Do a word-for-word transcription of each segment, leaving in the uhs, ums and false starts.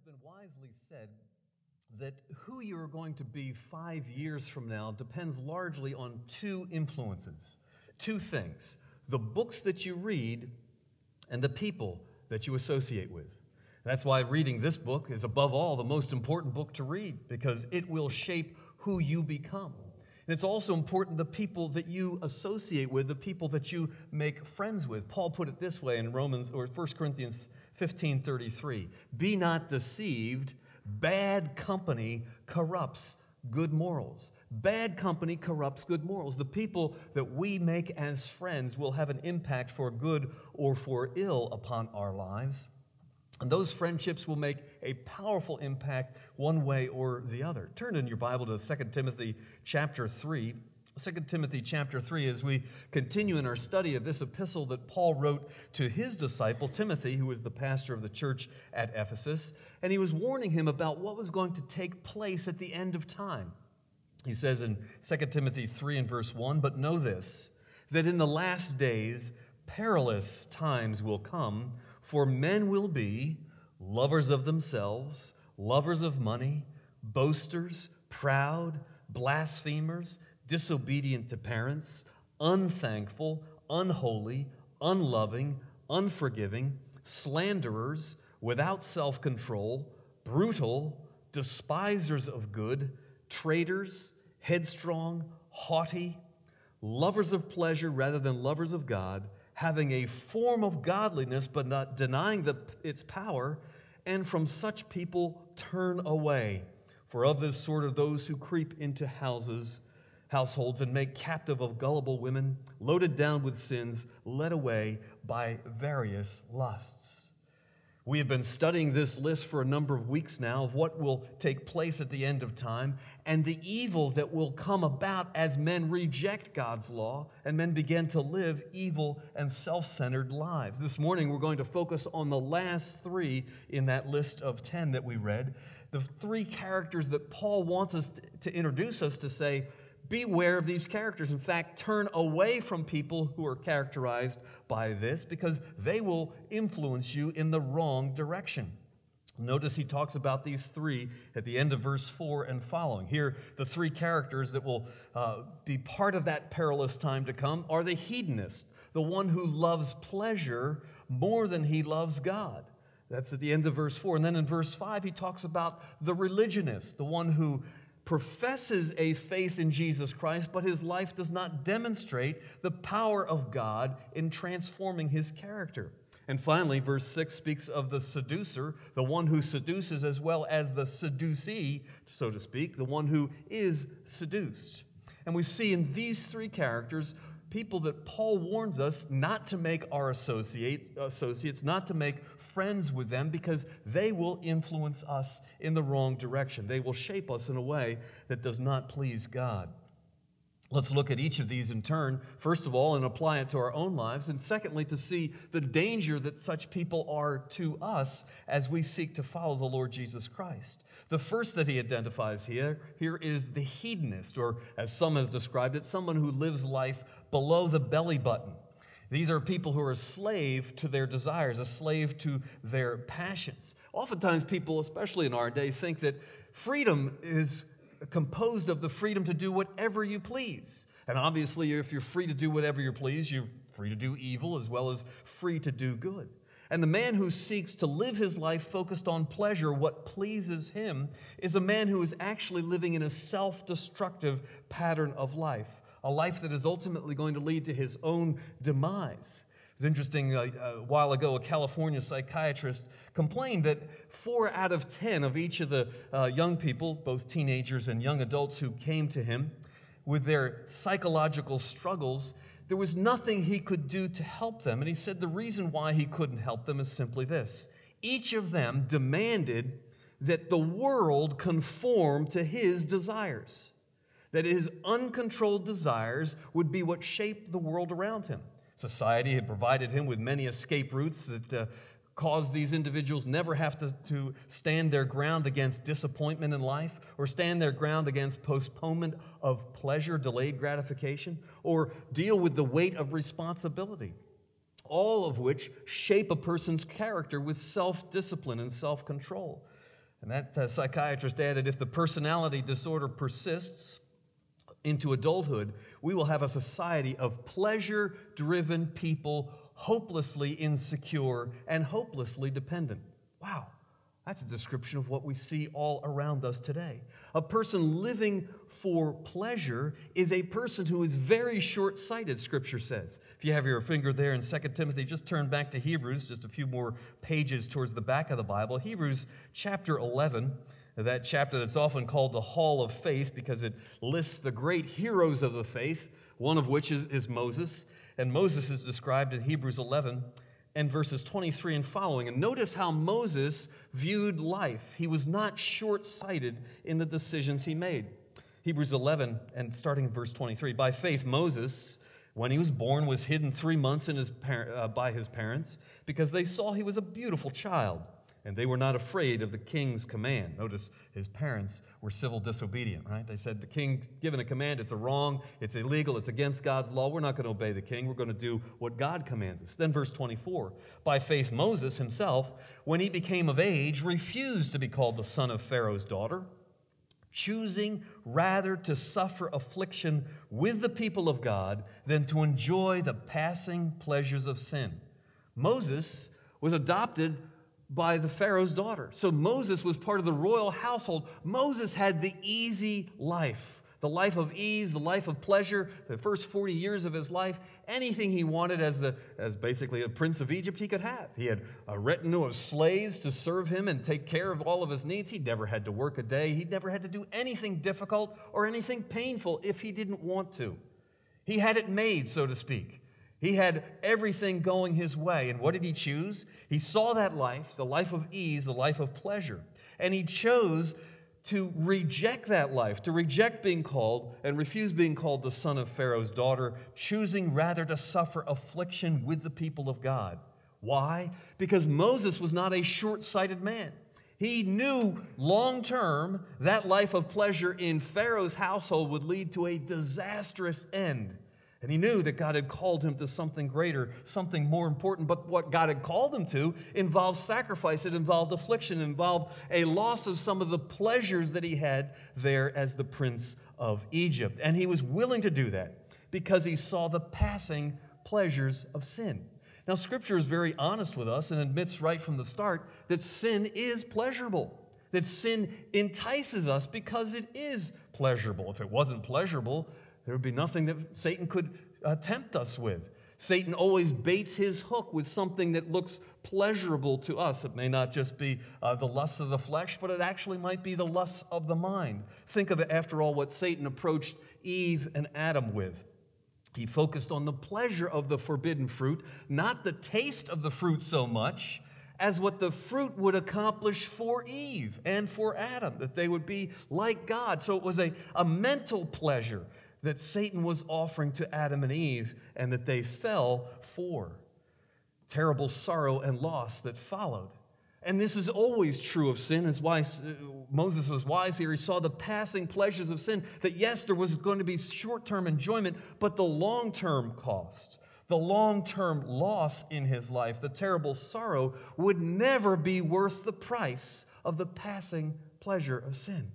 been wisely said that who you're going to be five years from now depends largely on two influences, two things: the books that you read and the people that you associate with. That's why reading this book is above all the most important book to read, because it will shape who you become. And it's also important the people that you associate with, the people that you make friends with. Paul put it this way in Romans or First Corinthians fifteen thirty-three. Be not deceived, bad company corrupts good morals. Bad company corrupts good morals. The people that we make as friends will have an impact for good or for ill upon our lives. And those friendships will make a powerful impact one way or the other. Turn in your Bible to Second Timothy chapter three. Second Timothy chapter three, as we continue in our study of this epistle that Paul wrote to his disciple Timothy, who was the pastor of the church at Ephesus, and he was warning him about what was going to take place at the end of time. He says in Second Timothy three and verse one, "But know this, that in the last days perilous times will come, for men will be lovers of themselves, lovers of money, boasters, proud, blasphemers, disobedient to parents, unthankful, unholy, unloving, unforgiving, slanderers, without self-control, brutal, despisers of good, traitors, headstrong, haughty, lovers of pleasure rather than lovers of God, having a form of godliness but not denying the, its power, and from such people turn away. For of this sort are those who creep into houses, households and make captive of gullible women, loaded down with sins, led away by various lusts." We have been studying this list for a number of weeks now of what will take place at the end of time and the evil that will come about as men reject God's law and men begin to live evil and self-centered lives. This morning we're going to focus on the last three in that list of ten that we read, the three characters that Paul wants us to introduce us to say, beware of these characters. In fact, turn away from people who are characterized by this, because they will influence you in the wrong direction. Notice he talks about these three at the end of verse four and following. Here, the three characters that will uh, be part of that perilous time to come are the hedonist, the one who loves pleasure more than he loves God. That's at the end of verse four. And then in verse five, he talks about the religionist, the one who professes a faith in Jesus Christ, but his life does not demonstrate the power of God in transforming his character. And finally, verse six speaks of the seducer, the one who seduces, as well as the seducee, so to speak, the one who is seduced. And we see in these three characters people that Paul warns us not to make our associate, associates, not to make friends with them, because they will influence us in the wrong direction. They will shape us in a way that does not please God. Let's look at each of these in turn, first of all, and apply it to our own lives, and secondly, to see the danger that such people are to us as we seek to follow the Lord Jesus Christ. The first that he identifies here, here is the hedonist, or as some has described it, someone who lives life below the belly button. These are people who are a slave to their desires, a slave to their passions. Oftentimes people, especially in our day, think that freedom is composed of the freedom to do whatever you please. And obviously, if you're free to do whatever you please, you're free to do evil as well as free to do good. And the man who seeks to live his life focused on pleasure, what pleases him, is a man who is actually living in a self-destructive pattern of life, a life that is ultimately going to lead to his own demise. It's interesting, uh, a while ago, a California psychiatrist complained that four out of ten of each of the uh, young people, both teenagers and young adults who came to him with their psychological struggles, there was nothing he could do to help them. And he said the reason why he couldn't help them is simply this: each of them demanded that the world conform to his desires, that his uncontrolled desires would be what shaped the world around him. Society had provided him with many escape routes that uh, caused these individuals never have to, to stand their ground against disappointment in life, or stand their ground against postponement of pleasure, delayed gratification, or deal with the weight of responsibility, all of which shape a person's character with self-discipline and self-control. And that uh, psychiatrist added, if the personality disorder persists into adulthood, we will have a society of pleasure-driven people, hopelessly insecure and hopelessly dependent. Wow, that's a description of what we see all around us today. A person living for pleasure is a person who is very short-sighted, Scripture says. If you have your finger there in Second Timothy, just turn back to Hebrews, just a few more pages towards the back of the Bible. Hebrews chapter eleven, that chapter that's often called the Hall of Faith because it lists the great heroes of the faith, one of which is, is Moses. And Moses is described in Hebrews eleven and verses twenty-three and following. And notice how Moses viewed life. He was not short-sighted in the decisions he made. Hebrews eleven, and starting in verse twenty-three, by faith Moses, when he was born, was hidden three months in his par- uh, by his parents because they saw he was a beautiful child, and they were not afraid of the king's command. Notice his parents were civil disobedient, right? They said, the king given a command, it's a wrong, it's illegal, it's against God's law. We're not going to obey the king. We're going to do what God commands us. Then verse twenty-four, by faith Moses himself, when he became of age, refused to be called the son of Pharaoh's daughter, choosing rather to suffer affliction with the people of God than to enjoy the passing pleasures of sin. Moses was adopted by the Pharaoh's daughter. So Moses was part of the royal household. Moses had the easy life, the life of ease, the life of pleasure, the first forty years of his life. Anything he wanted as the as basically a prince of Egypt, he could have. He had a retinue of slaves to serve him and take care of all of his needs. He never had to work a day. He never had to do anything difficult or anything painful if he didn't want to. He had it made, so to speak. He had everything going his way. And what did he choose? He saw that life, the life of ease, the life of pleasure. And he chose to reject that life, to reject being called and refuse being called the son of Pharaoh's daughter, choosing rather to suffer affliction with the people of God. Why? Because Moses was not a short-sighted man. He knew long-term that life of pleasure in Pharaoh's household would lead to a disastrous end. And he knew that God had called him to something greater, something more important. But what God had called him to involved sacrifice. It involved affliction. It involved a loss of some of the pleasures that he had there as the prince of Egypt. And he was willing to do that because he saw the passing pleasures of sin. Now, Scripture is very honest with us and admits right from the start that sin is pleasurable, that sin entices us because it is pleasurable. If it wasn't pleasurable, there would be nothing that Satan could uh, tempt us with. Satan always baits his hook with something that looks pleasurable to us. It may not just be uh, the lusts of the flesh, but it actually might be the lusts of the mind. Think of it, after all, what Satan approached Eve and Adam with. He focused on the pleasure of the forbidden fruit, not the taste of the fruit so much as what the fruit would accomplish for Eve and for Adam, that they would be like God. So it was a, a mental pleasure that Satan was offering to Adam and Eve and that they fell for. Terrible sorrow and loss that followed. And this is always true of sin, is why Moses was wise here. He saw the passing pleasures of sin, that yes, there was going to be short-term enjoyment, but the long-term cost, the long-term loss in his life, the terrible sorrow would never be worth the price of the passing pleasure of sin.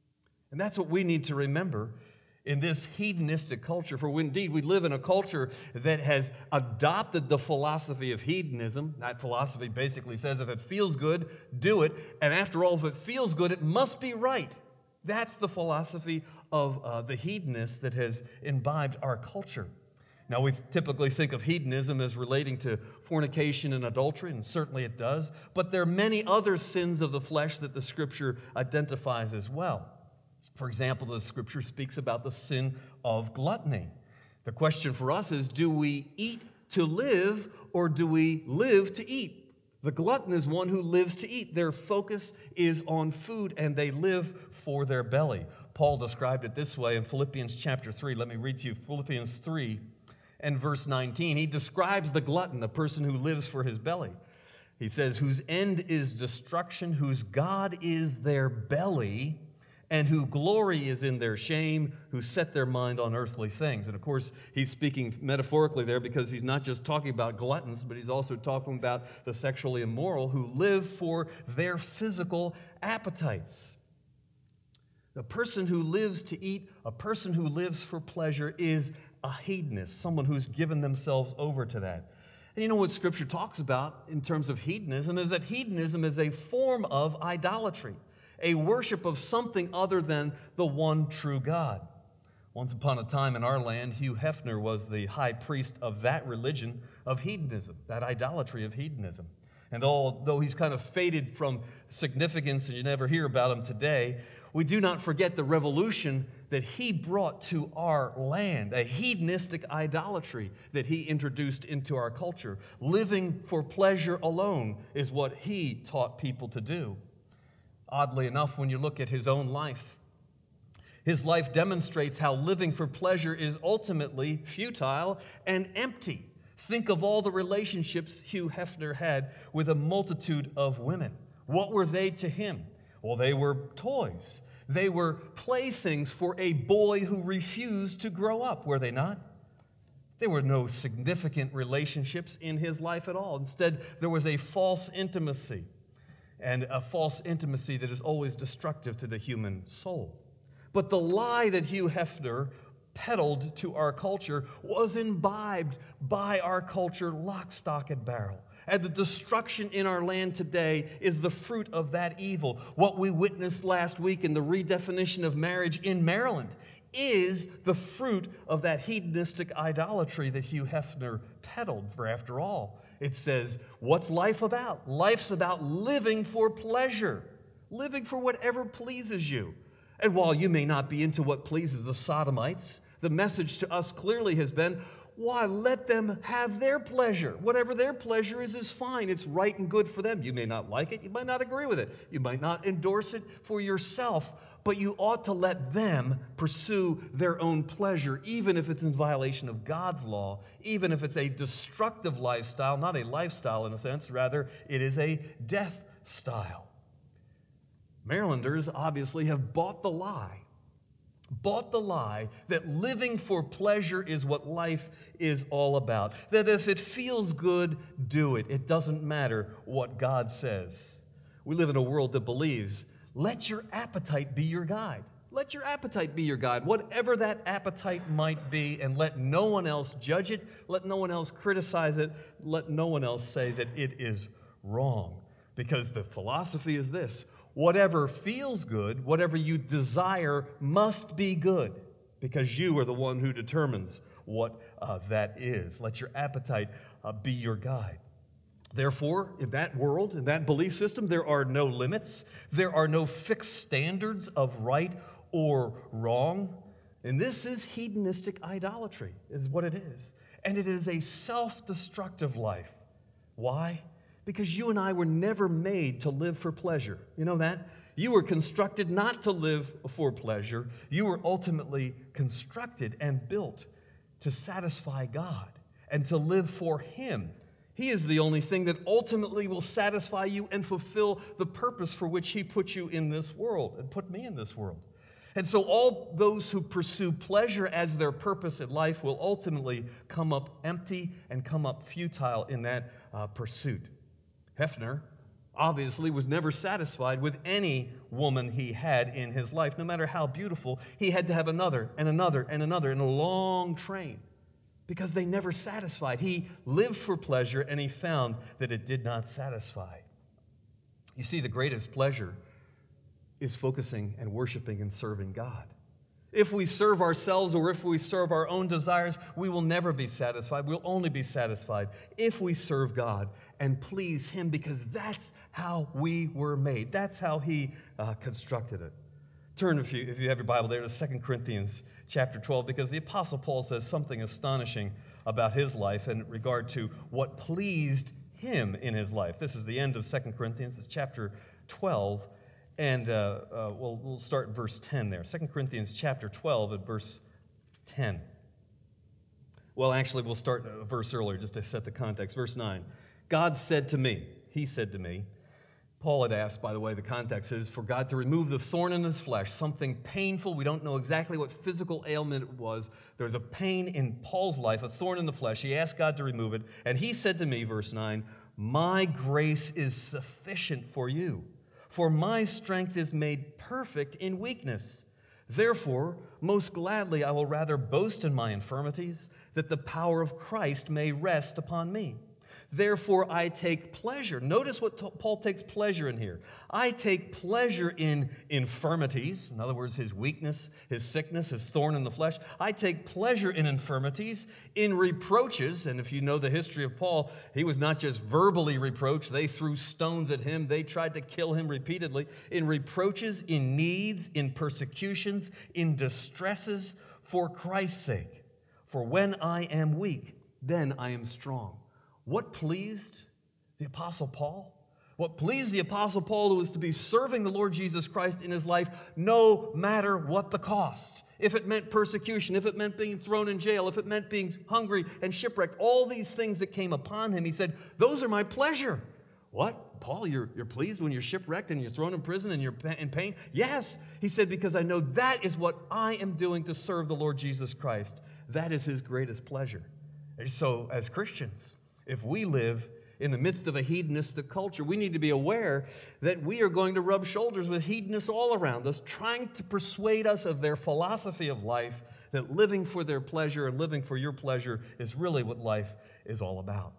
And that's what we need to remember in this hedonistic culture. For indeed, we live in a culture that has adopted the philosophy of hedonism. That philosophy basically says if it feels good, do it. And after all, if it feels good, it must be right. That's the philosophy of uh, the hedonists that has imbibed our culture. Now, we typically think of hedonism as relating to fornication and adultery, and certainly it does. But there are many other sins of the flesh that the Scripture identifies as well. For example, the Scripture speaks about the sin of gluttony. The question for us is, do we eat to live or do we live to eat? The glutton is one who lives to eat. Their focus is on food and they live for their belly. Paul described it this way in Philippians chapter three. Let me read to you Philippians three and verse nineteen. He describes the glutton, the person who lives for his belly. He says, whose end is destruction, whose God is their belly, and who glory is in their shame, who set their mind on earthly things. And of course, he's speaking metaphorically there because he's not just talking about gluttons, but he's also talking about the sexually immoral who live for their physical appetites. The person who lives to eat, a person who lives for pleasure is a hedonist, someone who's given themselves over to that. And you know what Scripture talks about in terms of hedonism is that hedonism is a form of idolatry, a worship of something other than the one true God. Once upon a time in our land, Hugh Hefner was the high priest of that religion of hedonism, that idolatry of hedonism. And although he's kind of faded from significance and you never hear about him today, we do not forget the revolution that he brought to our land, a hedonistic idolatry that he introduced into our culture. Living for pleasure alone is what he taught people to do. Oddly enough, when you look at his own life, his life demonstrates how living for pleasure is ultimately futile and empty. Think of all the relationships Hugh Hefner had with a multitude of women. What were they to him? Well, they were toys. They were playthings for a boy who refused to grow up, were they not? There were no significant relationships in his life at all. Instead, there was a false intimacy, and a false intimacy that is always destructive to the human soul. But the lie that Hugh Hefner peddled to our culture was imbibed by our culture lock, stock, and barrel. And the destruction in our land today is the fruit of that evil. What we witnessed last week in the redefinition of marriage in Maryland is the fruit of that hedonistic idolatry that Hugh Hefner peddled. For after all, it says, what's life about? Life's about living for pleasure, living for whatever pleases you. And while you may not be into what pleases the Sodomites, the message to us clearly has been, why, let them have their pleasure. Whatever their pleasure is, is fine. It's right and good for them. You may not like it. You might not agree with it. You might not endorse it for yourself, but you ought to let them pursue their own pleasure, even if it's in violation of God's law, even if it's a destructive lifestyle, not a lifestyle in a sense, rather it is a death style. Marylanders obviously have bought the lie, bought the lie that living for pleasure is what life is all about, that if it feels good, do it. It doesn't matter what God says. We live in a world that believes, let your appetite be your guide. Let your appetite be your guide, whatever that appetite might be, and let no one else judge it, let no one else criticize it, let no one else say that it is wrong. Because the philosophy is this: whatever feels good, whatever you desire must be good, because you are the one who determines what uh, that is. Let your appetite uh, be your guide. Therefore, in that world, in that belief system, there are no limits. There are no fixed standards of right or wrong. And this is hedonistic idolatry, is what it is. And it is a self-destructive life. Why? Because you and I were never made to live for pleasure. You know that? You were constructed not to live for pleasure. You were ultimately constructed and built to satisfy God and to live for Him. He is the only thing that ultimately will satisfy you and fulfill the purpose for which He put you in this world and put me in this world. And so all those who pursue pleasure as their purpose in life will ultimately come up empty and come up futile in that uh, pursuit. Hefner obviously was never satisfied with any woman he had in his life, no matter how beautiful. He had to have another and another and another in a long train because they never satisfied. He lived for pleasure and he found that it did not satisfy. You see, the greatest pleasure is focusing and worshiping and serving God. If we serve ourselves or if we serve our own desires, we will never be satisfied. We'll only be satisfied if we serve God and please Him, because that's how we were made. That's how He uh, constructed it. Turn, if you, if you have your Bible there, to Second Corinthians chapter twelve, because the Apostle Paul says something astonishing about his life in regard to what pleased him in his life. This is the end of Second Corinthians. It's chapter twelve. And uh, uh, we'll, we'll start in verse ten there. Second Corinthians chapter twelve at verse ten. Well, actually, we'll start a verse earlier just to set the context. Verse nine. God said to me, He said to me, Paul had asked, by the way, the context is for God to remove the thorn in his flesh, something painful. We don't know exactly what physical ailment it was. There was a pain in Paul's life, a thorn in the flesh. He asked God to remove it. And he said to me, verse nine, "My grace is sufficient for you, for my strength is made perfect in weakness. Therefore, most gladly I will rather boast in my infirmities, that the power of Christ may rest upon me. Therefore, I take pleasure." Notice what t- Paul takes pleasure in here. "I take pleasure in infirmities," in other words, his weakness, his sickness, his thorn in the flesh. "I take pleasure in infirmities, in reproaches." And if you know the history of Paul, he was not just verbally reproached. They threw stones at him. They tried to kill him repeatedly. "In reproaches, in needs, in persecutions, in distresses, for Christ's sake. For when I am weak, then I am strong." What pleased the Apostle Paul? What pleased the Apostle Paul was to be serving the Lord Jesus Christ in his life no matter what the cost. If it meant persecution, if it meant being thrown in jail, if it meant being hungry and shipwrecked, all these things that came upon him, he said, "Those are my pleasure." What? Paul, you're, you're pleased when you're shipwrecked and you're thrown in prison and you're in pain? Yes. He said, because I know that is what I am doing to serve the Lord Jesus Christ. That is his greatest pleasure. And so as Christians, if we live in the midst of a hedonistic culture, we need to be aware that we are going to rub shoulders with hedonists all around us, trying to persuade us of their philosophy of life, that living for their pleasure and living for your pleasure is really what life is all about.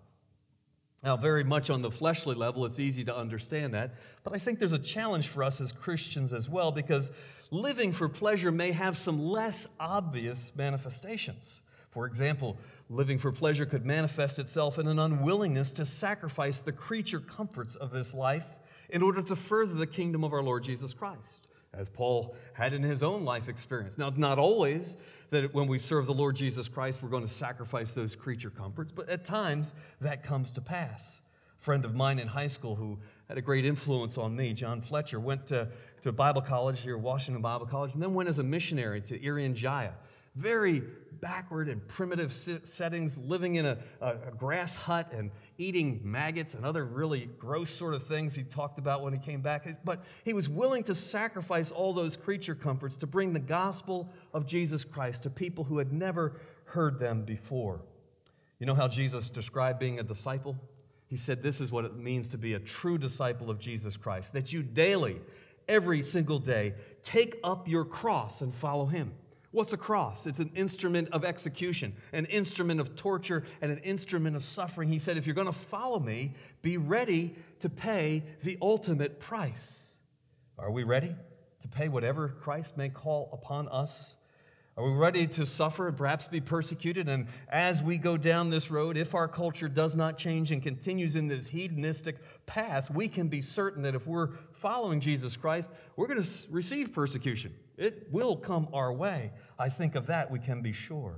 Now, very much on the fleshly level, it's easy to understand that, but I think there's a challenge for us as Christians as well, because living for pleasure may have some less obvious manifestations. For example, living for pleasure could manifest itself in an unwillingness to sacrifice the creature comforts of this life in order to further the kingdom of our Lord Jesus Christ, as Paul had in his own life experience. Now, it's not always that when we serve the Lord Jesus Christ, we're going to sacrifice those creature comforts, but at times that comes to pass. A friend of mine in high school who had a great influence on me, John Fletcher, went to, to Bible college here, Washington Bible College, and then went as a missionary to Irian Jaya. Very backward and primitive settings, living in a, a, a grass hut and eating maggots and other really gross sort of things he talked about when he came back. But he was willing to sacrifice all those creature comforts to bring the gospel of Jesus Christ to people who had never heard them before. You know how Jesus described being a disciple? He said this is what it means to be a true disciple of Jesus Christ, that you daily, every single day, take up your cross and follow him. What's a cross? It's an instrument of execution, an instrument of torture, and an instrument of suffering. He said, if you're going to follow me, be ready to pay the ultimate price. Are we ready to pay whatever Christ may call upon us? Are we ready to suffer and perhaps be persecuted? And as we go down this road, if our culture does not change and continues in this hedonistic path, we can be certain that if we're following Jesus Christ, we're going to receive persecution. It will come our way. I think of that we can be sure.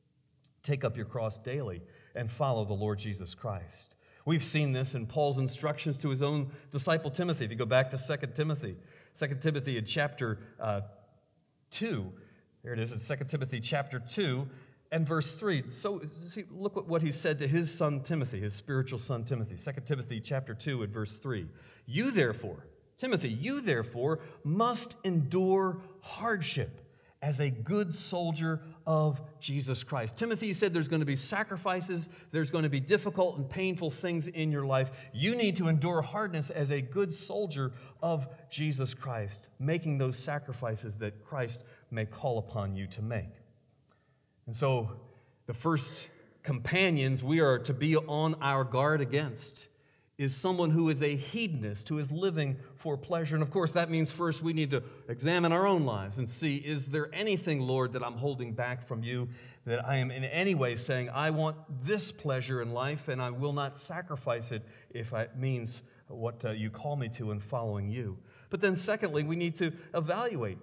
Take up your cross daily and follow the Lord Jesus Christ. We've seen this in Paul's instructions to his own disciple Timothy. If you go back to Second Timothy, Second Timothy in chapter uh, two, there it is, in Second Timothy chapter two and verse three. So see, look at what he said to his son Timothy, his spiritual son Timothy. Second Timothy chapter two and verse three. You therefore, Timothy, you therefore must endure hardship as a good soldier of Jesus Christ. Timothy said there's going to be sacrifices, there's going to be difficult and painful things in your life. You need to endure hardness as a good soldier of Jesus Christ, making those sacrifices that Christ may call upon you to make. And so the first companions we are to be on our guard against is someone who is a hedonist, who is living for pleasure. And of course, that means first we need to examine our own lives and see, is there anything, Lord, that I'm holding back from you, that I am in any way saying, I want this pleasure in life and I will not sacrifice it if it means what uh, you call me to in following you. But then secondly, we need to evaluate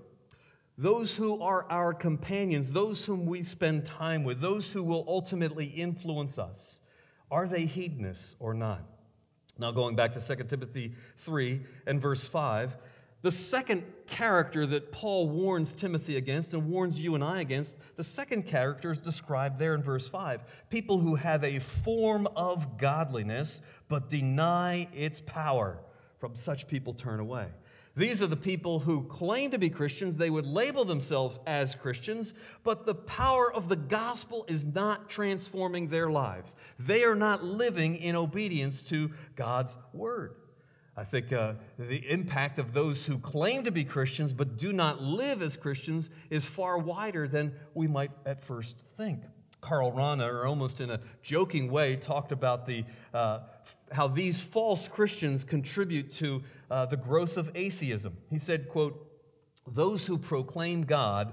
those who are our companions, those whom we spend time with, those who will ultimately influence us. Are they hedonists or not? Now, going back to Second Timothy three and verse five, the second character that Paul warns Timothy against and warns you and I against, the second character is described there in verse five. People who have a form of godliness but deny its power. From such people turn away. These are the people who claim to be Christians. They would label themselves as Christians, but the power of the gospel is not transforming their lives. They are not living in obedience to God's word. I think uh, the impact of those who claim to be Christians but do not live as Christians is far wider than we might at first think. Karl Rahner, almost in a joking way, talked about the uh, how these false Christians contribute to uh, the growth of atheism. He said, quote, "Those who proclaim God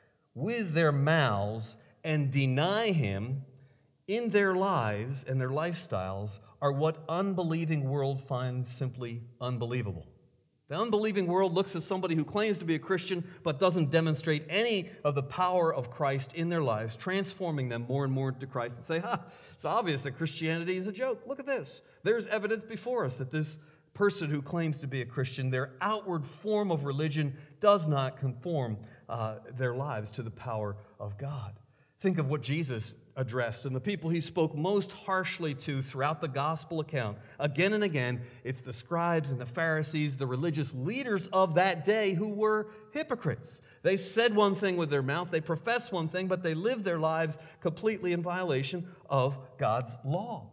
with their mouths and deny Him in their lives and their lifestyles are what unbelieving world finds simply unbelievable." The unbelieving world looks at somebody who claims to be a Christian but doesn't demonstrate any of the power of Christ in their lives, transforming them more and more into Christ, and say, ha, it's obvious that Christianity is a joke. Look at this. There's evidence before us that this person who claims to be a Christian, their outward form of religion does not conform uh, their lives to the power of God. Think of what Jesus addressed and the people he spoke most harshly to throughout the gospel account. Again and again, it's the scribes and the Pharisees, the religious leaders of that day who were hypocrites. They said one thing with their mouth, they professed one thing, but they lived their lives completely in violation of God's law.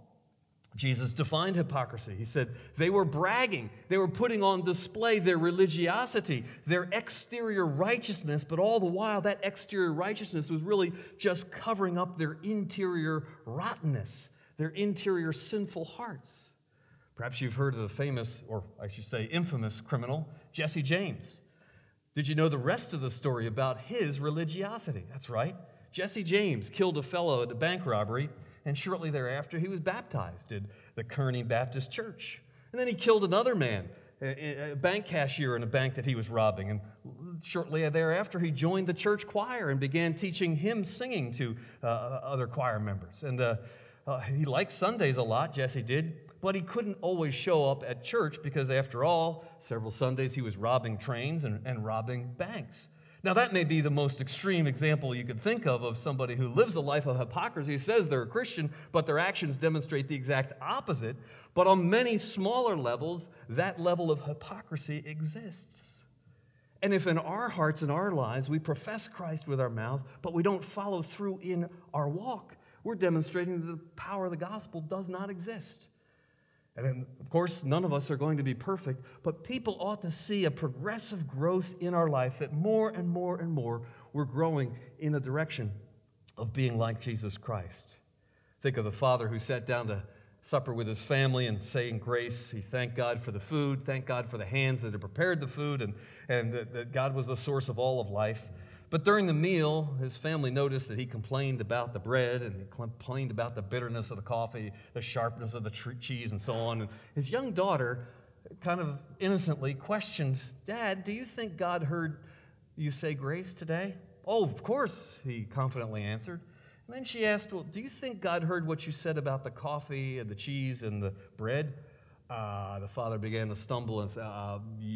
Jesus defined hypocrisy. He said they were bragging. They were putting on display their religiosity, their exterior righteousness, but all the while that exterior righteousness was really just covering up their interior rottenness, their interior sinful hearts. Perhaps you've heard of the famous, or I should say infamous criminal, Jesse James. Did you know the rest of the story about his religiosity? That's right. Jesse James killed a fellow at a bank robbery, and shortly thereafter, he was baptized in the Kearney Baptist Church. And then he killed another man, a bank cashier in a bank that he was robbing. And shortly thereafter, he joined the church choir and began teaching hymn singing to uh, other choir members. And uh, uh, he liked Sundays a lot, Jesse did, but he couldn't always show up at church because, after all, several Sundays he was robbing trains and, and robbing banks. Now, that may be the most extreme example you could think of of somebody who lives a life of hypocrisy, says they're a Christian, but their actions demonstrate the exact opposite. But on many smaller levels, that level of hypocrisy exists. And if in our hearts and our lives we profess Christ with our mouth, but we don't follow through in our walk, we're demonstrating that the power of the gospel does not exist. And then, of course, none of us are going to be perfect, but people ought to see a progressive growth in our life, that more and more and more we're growing in the direction of being like Jesus Christ. Think of the father who sat down to supper with his family and saying grace. He thanked God for the food, thanked God for the hands that had prepared the food, and, and that, that God was the source of all of life. But during the meal, his family noticed that he complained about the bread, and he complained about the bitterness of the coffee, the sharpness of the tr- cheese, and so on. And his young daughter kind of innocently questioned, "Dad, do you think God heard you say grace today?" "Oh, of course," he confidently answered. And then she asked, "Well, do you think God heard what you said about the coffee and the cheese and the bread?" Uh, the father began to stumble and say, uh,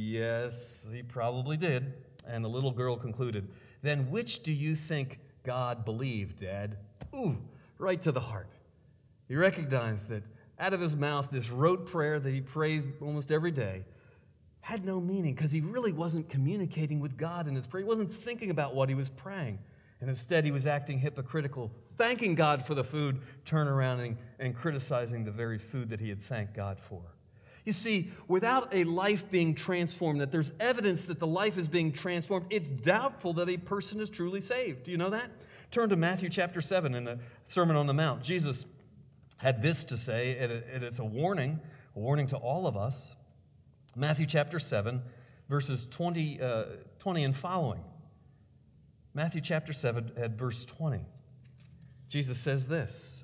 "Yes, he probably did." And the little girl concluded, "Then which do you think God believed, Dad?" Ooh, right to the heart. He recognized that out of his mouth, this rote prayer that he prays almost every day had no meaning because he really wasn't communicating with God in his prayer. He wasn't thinking about what he was praying. And instead, he was acting hypocritical, thanking God for the food, turning around and, and criticizing the very food that he had thanked God for. You see, without a life being transformed, that there's evidence that the life is being transformed, it's doubtful that a person is truly saved. Do you know that? Turn to Matthew chapter seven in the Sermon on the Mount. Jesus had this to say, and it's a warning, a warning to all of us. Matthew chapter seven, verses twenty, uh, twenty and following. Matthew chapter seven at verse twenty. Jesus says this.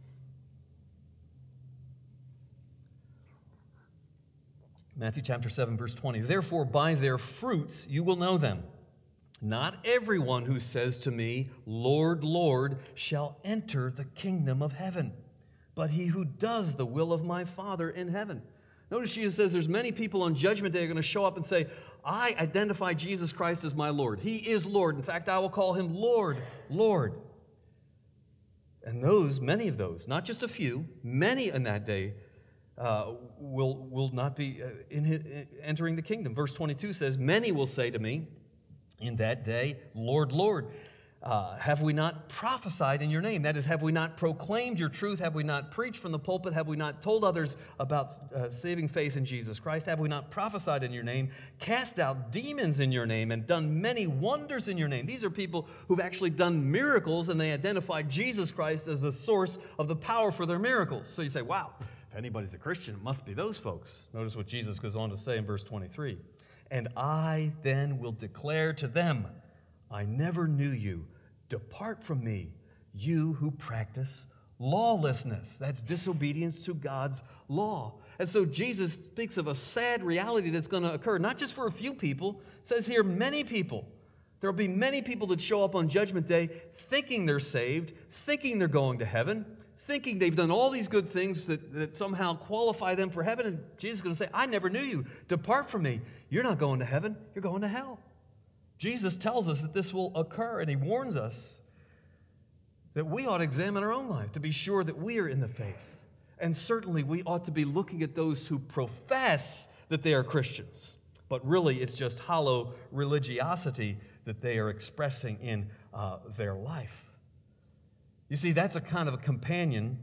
Matthew chapter seven, verse twenty. "Therefore, by their fruits you will know them. Not everyone who says to me, 'Lord, Lord,' shall enter the kingdom of heaven, but he who does the will of my Father in heaven." Notice Jesus says there's many people on Judgment Day are going to show up and say, "I identify Jesus Christ as my Lord. He is Lord. In fact, I will call him Lord, Lord." And those, many of those, not just a few, many in that day, uh, will, will not be uh, in his, entering the kingdom. Verse twenty-two says, "Many will say to me in that day, Lord, Lord, Uh, have we not prophesied in your name?" That is, have we not proclaimed your truth? Have we not preached from the pulpit? Have we not told others about uh, saving faith in Jesus Christ? Have we not prophesied in your name, cast out demons in your name, and done many wonders in your name? These are people who've actually done miracles, and they identified Jesus Christ as the source of the power for their miracles. So you say, wow, if anybody's a Christian, it must be those folks. Notice what Jesus goes on to say in verse twenty-three. "And I then will declare to them, I never knew you. Depart from me, you who practice lawlessness." That's disobedience to God's law. And so Jesus speaks of a sad reality that's going to occur, not just for a few people. It says here, many people. There will be many people that show up on Judgment Day thinking they're saved, thinking they're going to heaven, thinking they've done all these good things that, that somehow qualify them for heaven. And Jesus is going to say, I never knew you. Depart from me. You're not going to heaven. You're going to hell. Jesus tells us that this will occur, and he warns us that we ought to examine our own life to be sure that we are in the faith. And certainly we ought to be looking at those who profess that they are Christians, but really it's just hollow religiosity that they are expressing in uh, their life. You see, that's a kind of a companion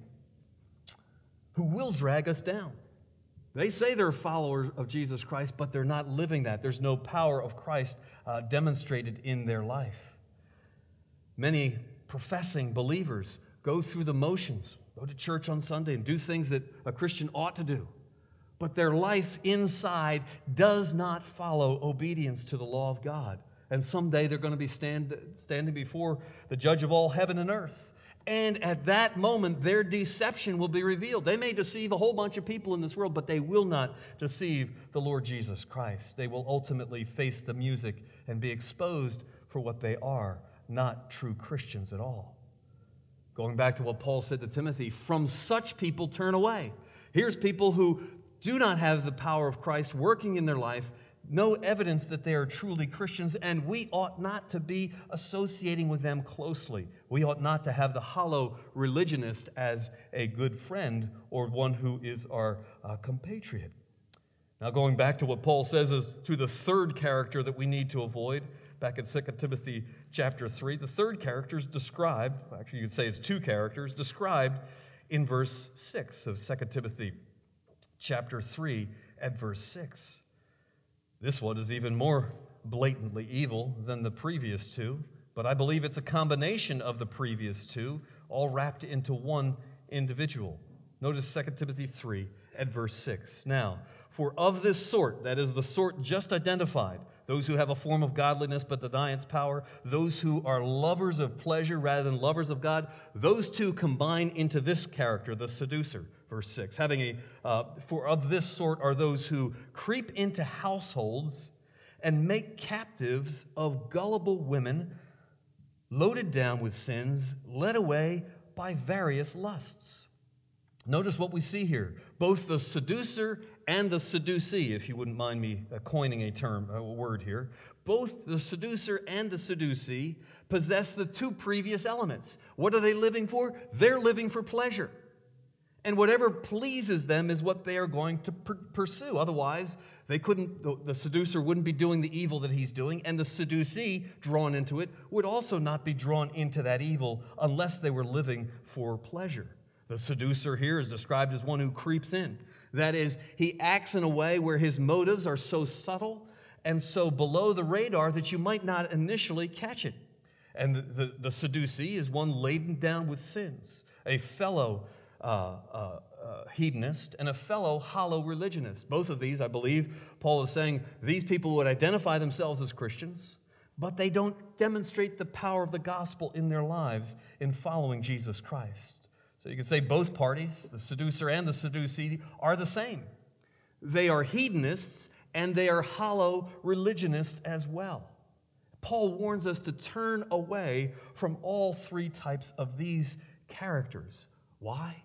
who will drag us down. They say they're followers of Jesus Christ, but they're not living that. There's no power of Christ uh, demonstrated in their life. Many professing believers go through the motions, go to church on Sunday and do things that a Christian ought to do, but their life inside does not follow obedience to the law of God. And someday they're going to be stand, standing before the judge of all heaven and earth. And at that moment, their deception will be revealed. They may deceive a whole bunch of people in this world, but they will not deceive the Lord Jesus Christ. They will ultimately face the music and be exposed for what they are, not true Christians at all. Going back to what Paul said to Timothy, from such people turn away. Here's people who do not have the power of Christ working in their life, no evidence that they are truly Christians, and we ought not to be associating with them closely. We ought not to have the hollow religionist as a good friend or one who is our uh, compatriot. Now, going back to what Paul says as to the third character that we need to avoid, back in Second Timothy chapter three, the third character is described, actually you could say it's two characters, described in verse six of Second Timothy chapter three and verse six. This one is even more blatantly evil than the previous two, but I believe it's a combination of the previous two, all wrapped into one individual. Notice Second Timothy three and verse six. Now, for of this sort, that is the sort just identified, those who have a form of godliness but deny its power, those who are lovers of pleasure rather than lovers of God, those two combine into this character, the seducer. Verse six, having a, uh, for of this sort are those who creep into households and make captives of gullible women, loaded down with sins, led away by various lusts. Notice what we see here. Both the seducer and the seducee, if you wouldn't mind me coining a term, a word here, both the seducer and the seducee possess the two previous elements. What are they living for? They're living for pleasure. And whatever pleases them is what they are going to per- pursue. Otherwise, they couldn't. The, the seducer wouldn't be doing the evil that he's doing, and the seducee, drawn into it, would also not be drawn into that evil unless they were living for pleasure. The seducer here is described as one who creeps in. That is, he acts in a way where his motives are so subtle and so below the radar that you might not initially catch it. And the, the, the seducee is one laden down with sins, a fellow Uh, uh, uh, hedonist and a fellow hollow religionist. Both of these, I believe, Paul is saying these people would identify themselves as Christians, but they don't demonstrate the power of the gospel in their lives in following Jesus Christ. So you could say both parties, the seducer and the seducee, are the same. They are hedonists and they are hollow religionists as well. Paul warns us to turn away from all three types of these characters. Why?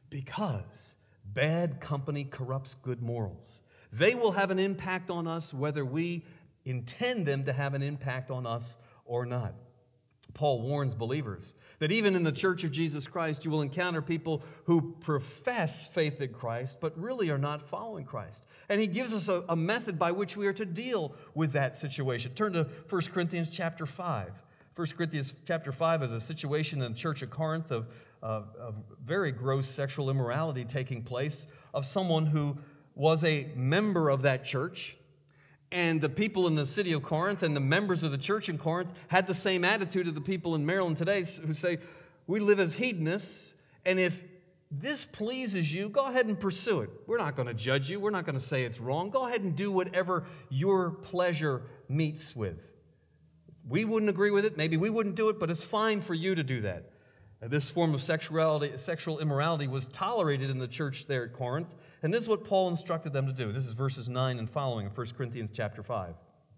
Because bad company corrupts good morals. They will have an impact on us whether we intend them to have an impact on us or not. Paul warns believers that even in the Church of Jesus Christ, you will encounter people who profess faith in Christ, but really are not following Christ. And he gives us a, a method by which we are to deal with that situation. Turn to First Corinthians chapter five. First Corinthians chapter five is a situation in the church of Corinth of, of, of very gross sexual immorality taking place, of someone who was a member of that church. And the people in the city of Corinth and the members of the church in Corinth had the same attitude of the people in Maryland today who say, we live as hedonists, and if this pleases you, go ahead and pursue it. We're not going to judge you. We're not going to say it's wrong. Go ahead and do whatever your pleasure meets with. We wouldn't agree with it. Maybe we wouldn't do it, but it's fine for you to do that. And this form of sexuality, sexual immorality was tolerated in the church there at Corinth, and this is what Paul instructed them to do. This is verses nine and following of First Corinthians chapter five.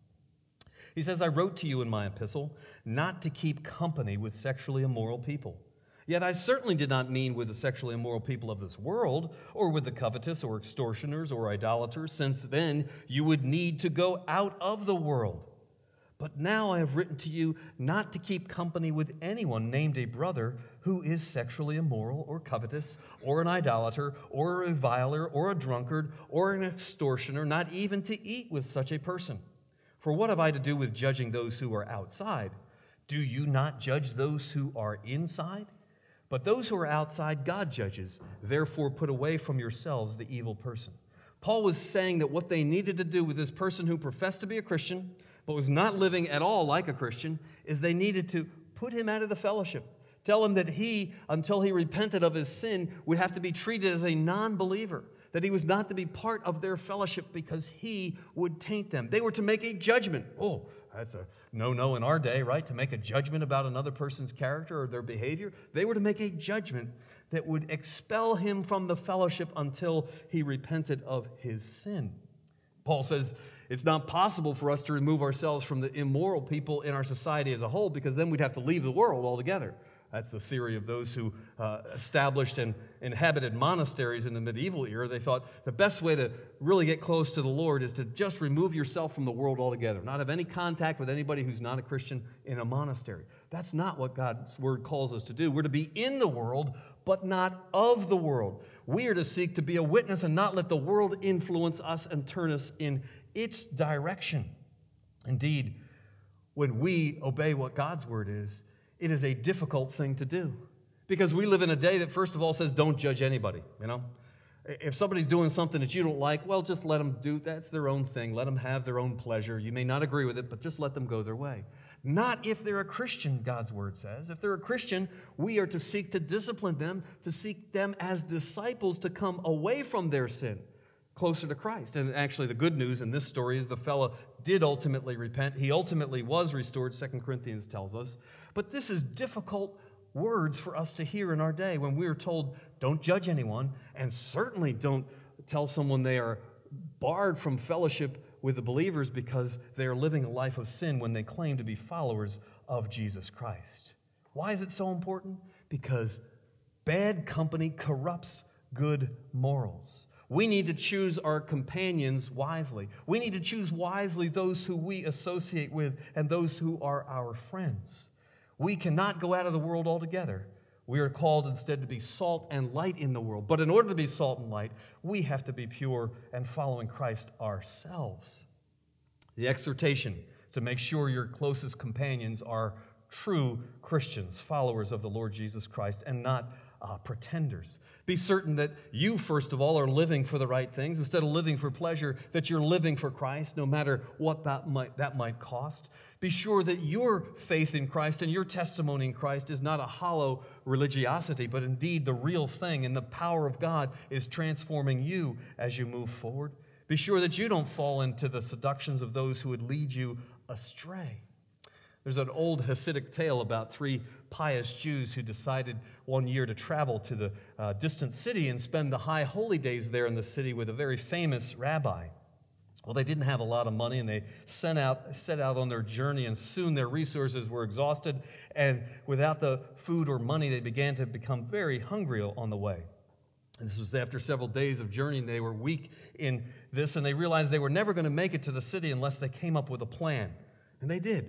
He says, I wrote to you in my epistle not to keep company with sexually immoral people. Yet I certainly did not mean with the sexually immoral people of this world, or with the covetous, or extortioners, or idolaters, since then you would need to go out of the world. But now I have written to you not to keep company with anyone named a brother who is sexually immoral or covetous or an idolater or a reviler or a drunkard or an extortioner, not even to eat with such a person. For what have I to do with judging those who are outside? Do you not judge those who are inside? But those who are outside, God judges. Therefore, put away from yourselves the evil person. Paul was saying that what they needed to do with this person who professed to be a Christian but was not living at all like a Christian, is they needed to put him out of the fellowship. Tell him that he, until he repented of his sin, would have to be treated as a non-believer, that he was not to be part of their fellowship because he would taint them. They were to make a judgment. Oh, that's a no-no in our day, right? To make a judgment about another person's character or their behavior. They were to make a judgment that would expel him from the fellowship until he repented of his sin. Paul says, it's not possible for us to remove ourselves from the immoral people in our society as a whole, because then we'd have to leave the world altogether. That's the theory of those who uh, established and inhabited monasteries in the medieval era. They thought the best way to really get close to the Lord is to just remove yourself from the world altogether, not have any contact with anybody who's not a Christian in a monastery. That's not what God's word calls us to do. We're to be in the world, but not of the world. We are to seek to be a witness and not let the world influence us and turn us in its direction. Indeed, when we obey what God's word is, it is a difficult thing to do, because we live in a day that, first of all, says don't judge anybody. You know, if somebody's doing something that you don't like, well, just let them do. That's their own thing. Let them have their own pleasure. You may not agree with it, but just let them go their way. Not if they're a Christian, God's word says. If they're a Christian, we are to seek to discipline them, to seek them as disciples to come away from their sin, closer to Christ. And actually, the good news in this story is the fellow did ultimately repent. He ultimately was restored, Second Corinthians tells us. But this is difficult words for us to hear in our day when we are told, don't judge anyone, and certainly don't tell someone they are barred from fellowship with the believers because they are living a life of sin when they claim to be followers of Jesus Christ. Why is it so important? Because bad company corrupts good morals. We need to choose our companions wisely. We need to choose wisely those who we associate with and those who are our friends. We cannot go out of the world altogether. We are called instead to be salt and light in the world. But in order to be salt and light, we have to be pure and following Christ ourselves. The exhortation to make sure your closest companions are true Christians, followers of the Lord Jesus Christ, and not Uh, pretenders. Be certain that you, first of all, are living for the right things. Instead of living for pleasure, that you're living for Christ, no matter what that might, that might cost. Be sure that your faith in Christ and your testimony in Christ is not a hollow religiosity, but indeed the real thing, and the power of God is transforming you as you move forward. Be sure that you don't fall into the seductions of those who would lead you astray. There's an old Hasidic tale about three pious Jews who decided one year to travel to the uh, distant city and spend the high holy days there in the city with a very famous rabbi. Well, they didn't have a lot of money, and they sent out, set out on their journey, and soon their resources were exhausted, and without the food or money, they began to become very hungry on the way. And this was after several days of journeying. They were weak in this, and they realized they were never going to make it to the city unless they came up with a plan. And they did.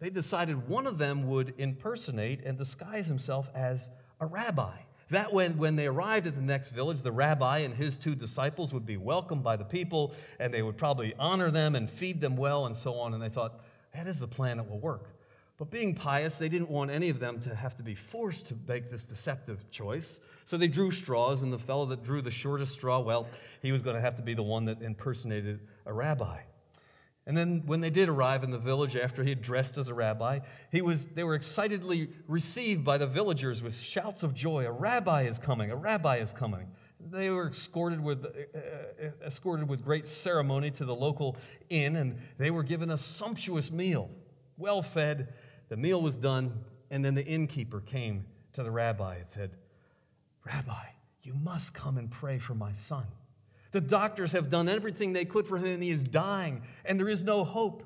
they decided one of them would impersonate and disguise himself as a rabbi. That when, when they arrived at the next village, the rabbi and his two disciples would be welcomed by the people, and they would probably honor them and feed them well and so on. And they thought, that is the plan that will work. But being pious, they didn't want any of them to have to be forced to make this deceptive choice. So they drew straws, and the fellow that drew the shortest straw, well, he was going to have to be the one that impersonated a rabbi. And then when they did arrive in the village after he had dressed as a rabbi, he was, they were excitedly received by the villagers with shouts of joy. A rabbi is coming, a rabbi is coming. They were escorted with, uh, escorted with great ceremony to the local inn, and they were given a sumptuous meal, well fed. The meal was done, and then the innkeeper came to the rabbi and said, "Rabbi, you must come and pray for my son. The doctors have done everything they could for him, and he is dying, and there is no hope.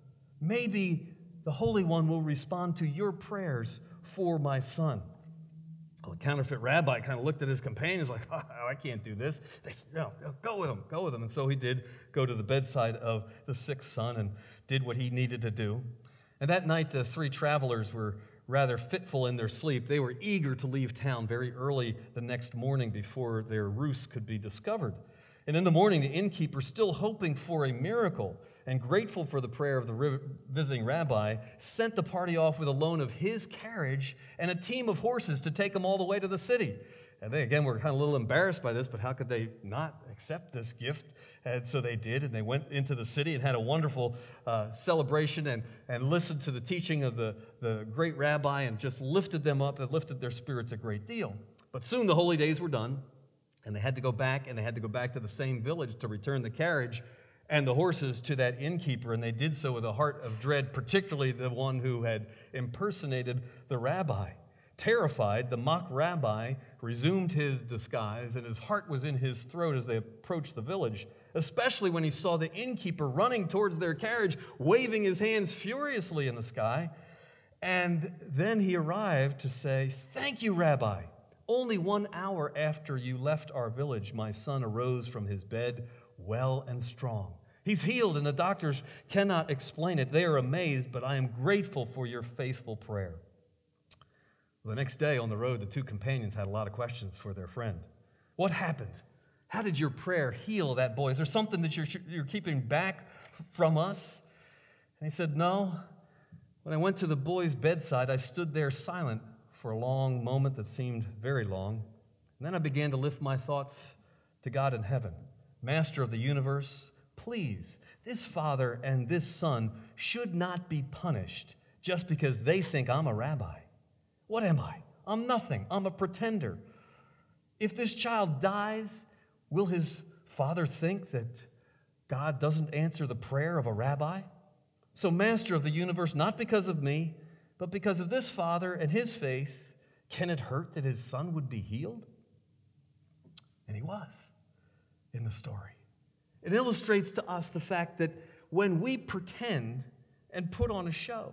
Maybe the Holy One will respond to your prayers for my son." Well, the counterfeit rabbi kind of looked at his companions like, "Oh, I can't do this." They said, "No, no, go with him, go with him." And so he did go to the bedside of the sick son and did what he needed to do. And that night, the three travelers were rather fitful in their sleep. They were eager to leave town very early the next morning before their ruse could be discovered. And in the morning, the innkeeper, still hoping for a miracle and grateful for the prayer of the visiting rabbi, sent the party off with a loan of his carriage and a team of horses to take them all the way to the city. And they, again, were kind of a little embarrassed by this, but how could they not accept this gift? And so they did, and they went into the city and had a wonderful uh, celebration and, and listened to the teaching of the, the great rabbi and just lifted them up and lifted their spirits a great deal. But soon the holy days were done, and they had to go back, and they had to go back to the same village to return the carriage and the horses to that innkeeper, and they did so with a heart of dread, particularly the one who had impersonated the rabbi. Terrified, the mock rabbi resumed his disguise, and his heart was in his throat as they approached the village, especially when he saw the innkeeper running towards their carriage, waving his hands furiously in the sky. And then he arrived to say, "Thank you, Rabbi. Only one hour after you left our village, my son arose from his bed well and strong. He's healed, and the doctors cannot explain it. They are amazed, but I am grateful for your faithful prayer." Well, the next day on the road, the two companions had a lot of questions for their friend. "What happened? How did your prayer heal that boy? Is there something that you're, you're keeping back from us?" And he said, "No. When I went to the boy's bedside, I stood there silent for a long moment that seemed very long. And then I began to lift my thoughts to God in heaven. Master of the universe, please, this father and this son should not be punished just because they think I'm a rabbi. What am I? I'm nothing. I'm a pretender. If this child dies, will his father think that God doesn't answer the prayer of a rabbi? So, Master of the universe, not because of me, but because of this father and his faith, can it hurt that his son would be healed?" And he was in the story. It illustrates to us the fact that when we pretend and put on a show,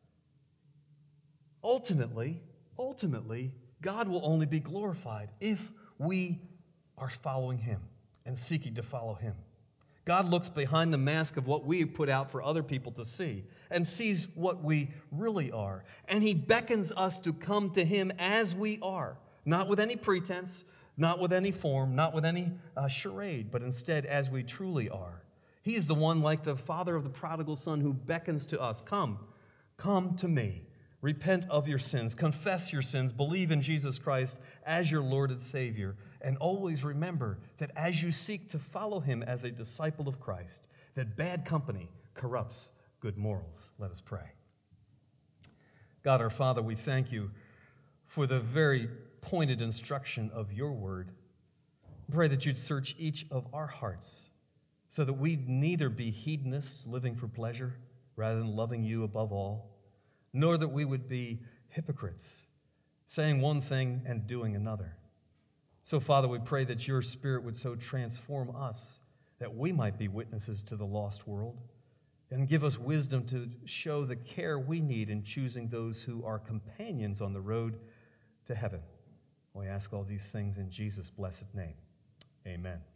ultimately, ultimately, God will only be glorified if we are following him and seeking to follow him. God looks behind the mask of what we put out for other people to see and sees what we really are. And he beckons us to come to him as we are, not with any pretense, not with any form, not with any uh, charade, but instead as we truly are. He is the one, like the father of the prodigal son, who beckons to us, "Come, come to me. Repent of your sins, confess your sins, believe in Jesus Christ as your Lord and Savior, and always remember that as you seek to follow him as a disciple of Christ, that bad company corrupts good morals." Let us pray. God our Father, we thank you for the very pointed instruction of your word. Pray that you'd search each of our hearts so that we'd neither be hedonists living for pleasure rather than loving you above all, nor that we would be hypocrites, saying one thing and doing another. So, Father, we pray that your Spirit would so transform us that we might be witnesses to the lost world, and give us wisdom to show the care we need in choosing those who are companions on the road to heaven. We ask all these things in Jesus' blessed name. Amen.